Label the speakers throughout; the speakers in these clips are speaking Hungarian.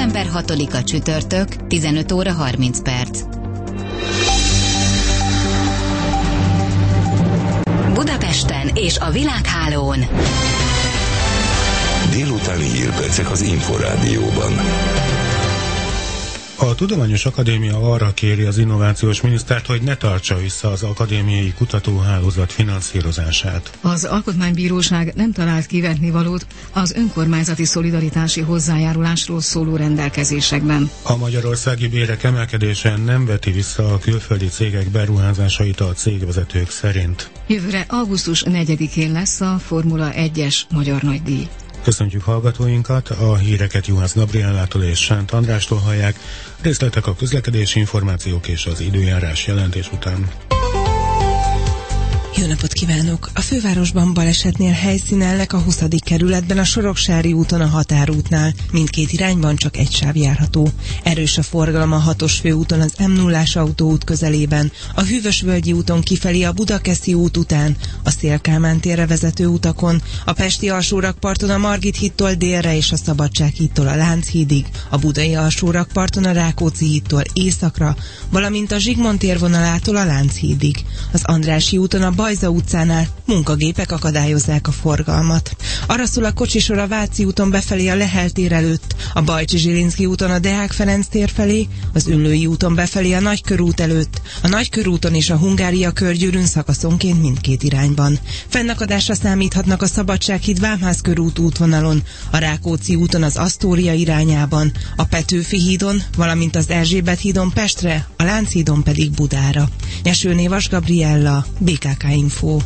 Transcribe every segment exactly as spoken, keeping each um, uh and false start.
Speaker 1: november hatodika csütörtök, tizenöt óra harminc perc. Budapesten és a világhálón
Speaker 2: délutáni hírpercek az Inforádióban.
Speaker 3: A Tudományos Akadémia arra kéri az innovációs minisztert, hogy ne tartsa vissza az akadémiai kutatóhálózat finanszírozását.
Speaker 4: Az Alkotmánybíróság nem talált kivetnivalót az önkormányzati szolidaritási hozzájárulásról szóló rendelkezésekben.
Speaker 3: A magyarországi bérek emelkedése nem veti vissza a külföldi cégek beruházásait a cégvezetők szerint.
Speaker 4: Jövőre augusztus negyedikén lesz a Formula egyes magyar nagydíj.
Speaker 3: Köszöntjük hallgatóinkat, a híreket Juhász Gabriellától és Sánt Andrástól hallják, részletek a közlekedési információk és az időjárás jelentés után.
Speaker 5: Jó napot kívánok! A fővárosban balesetnél helyszínelnek a huszadik kerületben a Soroksári úton a Határútnál. Mindkét irányban csak egy sáv járható. Erős a forgalom a hatos főúton az M nullás autóút közelében, a Hűvösvölgyi úton kifelé a Budakeszi út után, a Széll-Kálmán térre vezető utakon, a Pesti alsórakparton a Margit hídtól délre és a Szabadság hídtól a Lánchídig, a Budai alsórakparton a Rákóczi hídtól északra, valamint a Zsigmond tér vonalától a Lánchídig. Az Andrássy úton a Bajza utcánál munkagépek akadályozzák a forgalmat. Arra szól a kocsisor a Váci úton befelé a Lehel tér előtt, a Bajcsy-Zsilinszky úton a Deák Ferenc tér felé, az Üllői úton befelé a Nagykörút előtt, a Nagykörúton és a Hungária körgyűrűn szakaszonként mindkét irányban. Fennakadásra számíthatnak a Szabadsághíd Vámház körút útvonalon, a Rákóczi úton az Asztória irányában, a Petőfi hídon, valamint az Erzsébet hídon Pestre, a Lánchídon pedig Budára. Nyesőnévas Gabriella, bé ká ká Info.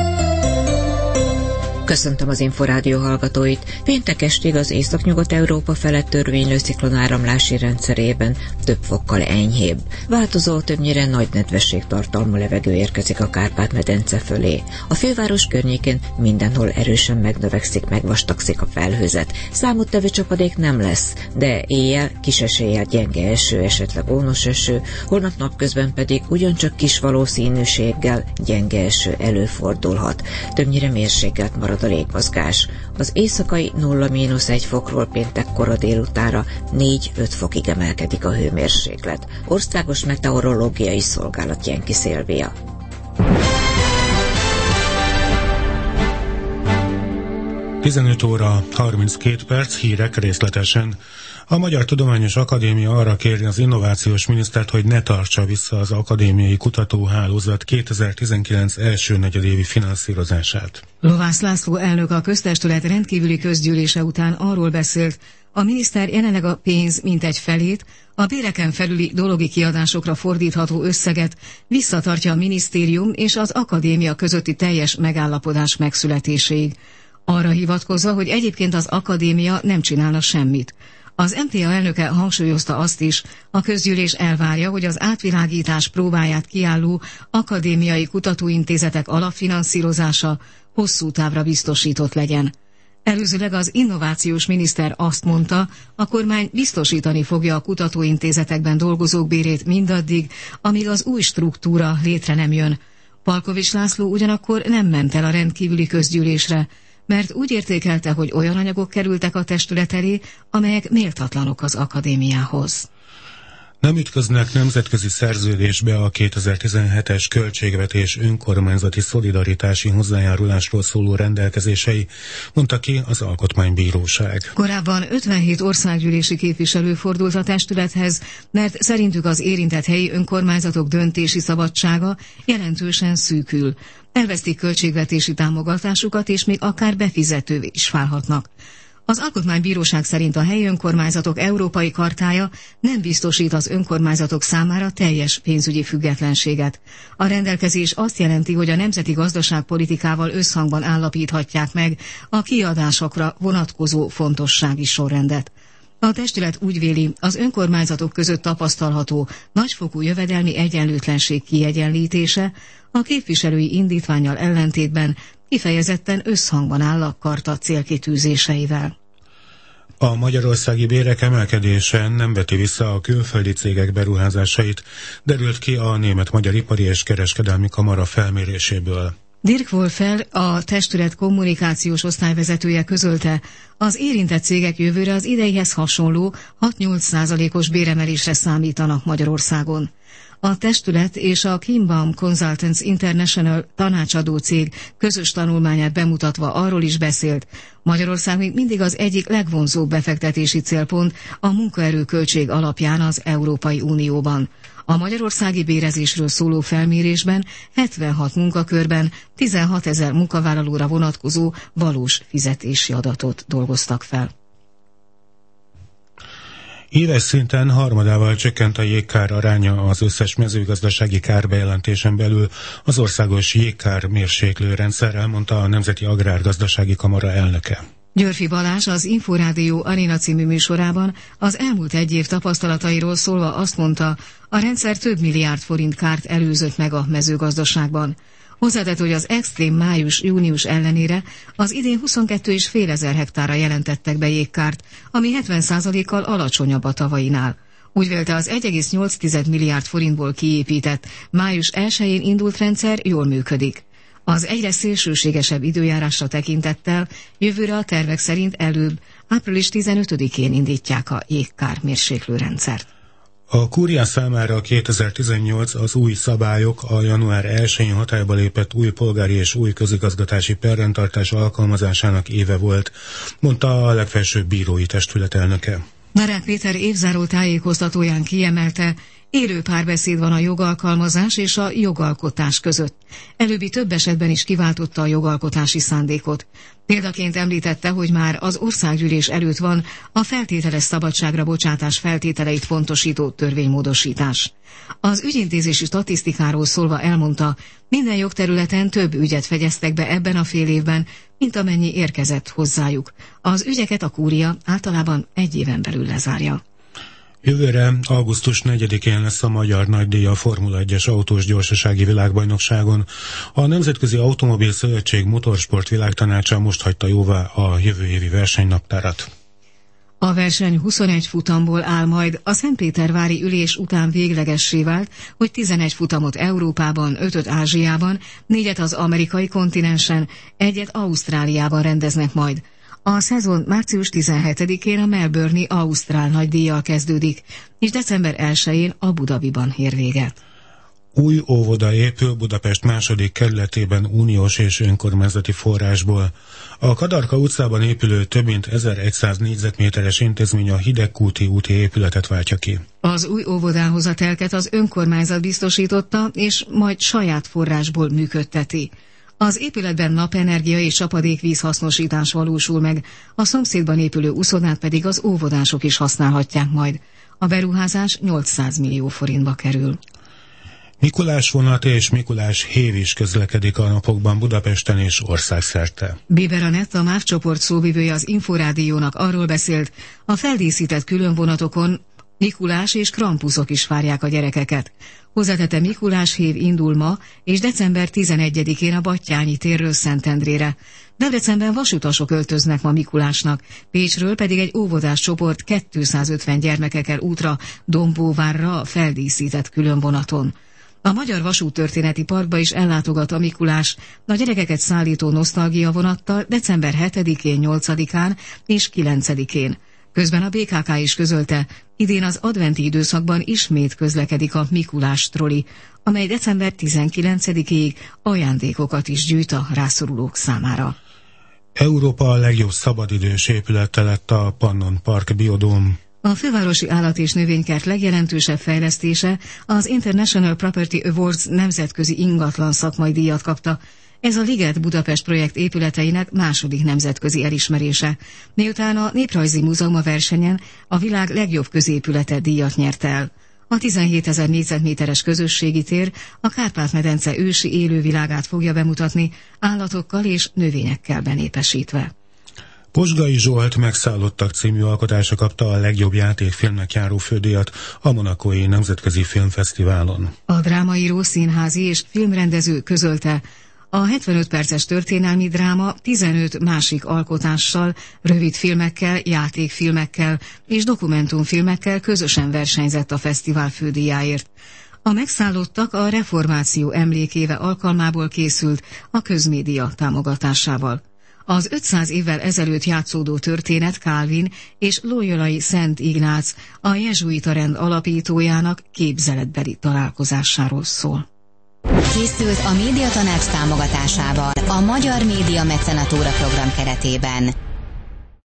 Speaker 6: Köszöntöm az Inforádió hallgatóit. Péntek estig az Észak-Nyugat-Európa felett törvénylő ciklonáramlási rendszerében több fokkal enyhébb. Változó, többnyire nagy nedvesség tartalmú levegő érkezik a Kárpát-medence fölé. A főváros környékén mindenhol erősen megnövekszik, megvastagszik a felhőzet. Számottevő csapadék nem lesz, de éjjel kis eséllyel gyenge eső, esetleg ónos eső, holnap napközben pedig ugyancsak kis valószínűséggel gyenge eső előfordulhat. Többnyire mérsékelt marad a légmozgás. Az éjszakai nulla mínusz egy fokról péntek kora délutára négy-öt fokig emelkedik a hőmérséklet. Országos Meteorológiai Szolgálat Jenki Szilvia.
Speaker 3: tizenöt óra harminckét perc, hírek részletesen. A Magyar Tudományos Akadémia arra kéri az innovációs minisztert, hogy ne tartsa vissza az akadémiai kutatóhálózat kétezer-tizenkilenc első negyedévi finanszírozását.
Speaker 4: Lovász László elnök a köztestület rendkívüli közgyűlése után arról beszélt, a miniszter jelenleg a pénz mintegy felét, a béreken felüli dologi kiadásokra fordítható összeget visszatartja a minisztérium és az akadémia közötti teljes megállapodás megszületéséig. Arra hivatkozva, hogy egyébként az akadémia nem csinálna semmit. Az em té á elnöke hangsúlyozta azt is, a közgyűlés elvárja, hogy az átvilágítás próbáját kiálló akadémiai kutatóintézetek alapfinanszírozása hosszú távra biztosított legyen. Előzőleg az innovációs miniszter azt mondta, a kormány biztosítani fogja a kutatóintézetekben dolgozók bérét mindaddig, amíg az új struktúra létre nem jön. Palkovics László ugyanakkor nem ment el a rendkívüli közgyűlésre, mert úgy értékelte, hogy olyan anyagok kerültek a testület elé, amelyek méltatlanok az akadémiához.
Speaker 3: Nem ütköznek nemzetközi szerződésbe a kétezer-tizenhetes költségvetés önkormányzati szolidaritási hozzájárulásról szóló rendelkezései, mondta ki az Alkotmánybíróság.
Speaker 4: Korábban ötvenhét országgyűlési képviselő fordult a testülethez, mert szerintük az érintett helyi önkormányzatok döntési szabadsága jelentősen szűkül. Elvesztik költségvetési támogatásukat, és még akár befizetővé is válhatnak. Az Alkotmánybíróság szerint a helyi önkormányzatok európai chartája nem biztosít az önkormányzatok számára teljes pénzügyi függetlenséget. A rendelkezés azt jelenti, hogy a nemzeti gazdaságpolitikával összhangban állapíthatják meg a kiadásokra vonatkozó fontossági sorrendet. A testület úgy véli, az önkormányzatok között tapasztalható nagyfokú jövedelmi egyenlőtlenség kiegyenlítése a képviselői indítvánnyal ellentétben kifejezetten összhangban áll a charta célkitűzéseivel.
Speaker 3: A magyarországi bérek emelkedése nem veti vissza a külföldi cégek beruházásait, derült ki a Német-Magyar Ipari és Kereskedelmi Kamara felméréséből.
Speaker 4: Dirk Wolffel, a testület kommunikációs osztályvezetője közölte, az érintett cégek jövőre az ideihez hasonló hat-nyolc százalékos béremelésre számítanak Magyarországon. A testület és a Kimbam Consultants International tanácsadó cég közös tanulmányát bemutatva arról is beszélt, Magyarország még mindig az egyik legvonzóbb befektetési célpont a munkaerőköltség alapján az Európai Unióban. A magyarországi bérezésről szóló felmérésben hetvenhat munkakörben tizenhatezer munkavállalóra vonatkozó valós fizetési adatot dolgoztak fel.
Speaker 3: Éves szinten harmadával csökkent a jégkár aránya az összes mezőgazdasági kárbejelentésen belül az országos jégkár mérséklő rendszerrel, mondta a Nemzeti Agrárgazdasági Kamara elnöke.
Speaker 4: Györfi Balázs az Inforádió Arena című műsorában az elmúlt egy év tapasztalatairól szólva azt mondta, a rendszer több milliárd forint kárt előzött meg a mezőgazdaságban. Hozzátett, hogy az extrém május-június ellenére az idén huszonkettő egész öt ezer hektára jelentettek be jégkárt, ami hetven százalékkal alacsonyabb a tavainál. Úgy vélte, az egy egész nyolc milliárd forintból kiépített, május elsején indult rendszer jól működik. Az egyre szélsőségesebb időjárásra tekintettel jövőre a tervek szerint előbb április tizenötödikén indítják a jégkár mérséklő rendszert.
Speaker 3: A Kúria számára kétezer-tizennyolc az új szabályok a január elsején hatályba lépett új polgári és új közigazgatási perrendtartás alkalmazásának éve volt, mondta a legfelsőbb bírói testület elnöke.
Speaker 4: Narák Péter évzáró tájékoztatóján kiemelte, élő párbeszéd van a jogalkalmazás és a jogalkotás között. Előbbi több esetben is kiváltotta a jogalkotási szándékot. Példaként említette, hogy már az országgyűlés előtt van a feltételes szabadságra bocsátás feltételeit fontosító törvénymódosítás. Az ügyintézési statisztikáról szólva elmondta, minden jogterületen több ügyet fegyeztek be ebben a fél évben, mint amennyi érkezett hozzájuk. Az ügyeket a kúria általában egy éven belül lezárja.
Speaker 3: Jövőre augusztus negyedikén lesz a Magyar Nagydíj a Formula egyes autós gyorsasági világbajnokságon. A Nemzetközi Automobil Szövetség Motorsport Világtanácsa most hagyta jóvá a jövő évi versenynaptárat.
Speaker 4: A verseny huszonegy futamból áll majd, a szentpétervári ülés után véglegessé vált, hogy tizenegy futamot Európában, ötöt Ázsiában, négyet az amerikai kontinensen, egyet Ausztráliában rendeznek majd. A szezon március tizenhetedikén a Melbourne-i Ausztrál nagydíjjal kezdődik, és december elsején a Abu Dhabiban ér véget.
Speaker 3: Új óvoda épül Budapest második kerületében uniós és önkormányzati forrásból. A Kadarka utcában épülő több mint ezerszáz négyzetméteres intézmény a Hidegkúti úti épületet váltja ki.
Speaker 4: Az új óvodához a telket az önkormányzat biztosította, és majd saját forrásból működteti. Az épületben napenergia és csapadékvíz hasznosítás valósul meg, a szomszédban épülő uszodát pedig az óvodások is használhatják majd. A beruházás nyolcszáz millió forintba kerül.
Speaker 3: Mikulás vonat és Mikulás hév is közlekedik a napokban Budapesten és országszerte.
Speaker 4: Biber Anett, a MÁV csoport szóvivője az Inforádiónak arról beszélt, a feldíszített különvonatokon Mikulás és Krampuszok is várják a gyerekeket. Hozzátette, Mikulás hév indul ma, és december tizenegyedikén a Battyányi térről Szentendrére. Debrecenben vasutasok öltöznek ma Mikulásnak, Pécsről pedig egy óvodás csoport kétszázötven gyermekekkel útra Dombóvárra a feldíszített különvonaton. A Magyar Vasúttörténeti Parkba is ellátogat a Mikulás, a gyerekeket szállító nosztalgia vonattal december hetedikén, nyolcadikán és kilencedikén. Közben a bé ká ká is közölte, idén az adventi időszakban ismét közlekedik a Mikulás troli, amely december tizenkilencedikéig ajándékokat is gyűjt a rászorulók számára.
Speaker 3: Európa a legjobb szabadidős épülete lett a Pannon Park Biodóm.
Speaker 4: A fővárosi állat- és növénykert legjelentősebb fejlesztése az International Property Awards nemzetközi ingatlan szakmai díjat kapta. Ez a Liget Budapest projekt épületeinek második nemzetközi elismerése, miután a Néprajzi Múzeum a versenyen a világ legjobb középülete díjat nyert el. A tizenhétezer négyzetméteres közösségi tér a Kárpát-medence ősi élővilágát fogja bemutatni, állatokkal és növényekkel benépesítve.
Speaker 3: Posgai Zsolt Megszállottak című alkotása kapta a legjobb játékfilmnek járó fődíjat a Monacói Nemzetközi Filmfesztiválon.
Speaker 4: A drámaíró, színházi és filmrendező közölte, a hetvenöt perces történelmi dráma tizenöt másik alkotással, rövid filmekkel, játékfilmekkel és dokumentumfilmekkel közösen versenyzett a fesztivál fődíjáért. A megszállottak a reformáció emlékéve alkalmából készült a közmédia támogatásával. Az ötszáz évvel ezelőtt játszódó történet Calvin és loyolai Szent Ignác, a jezsuita rend alapítójának képzeletbeli találkozásáról szól.
Speaker 1: Készült a Médiatanács támogatásával a Magyar Média Mecenatúra program keretében.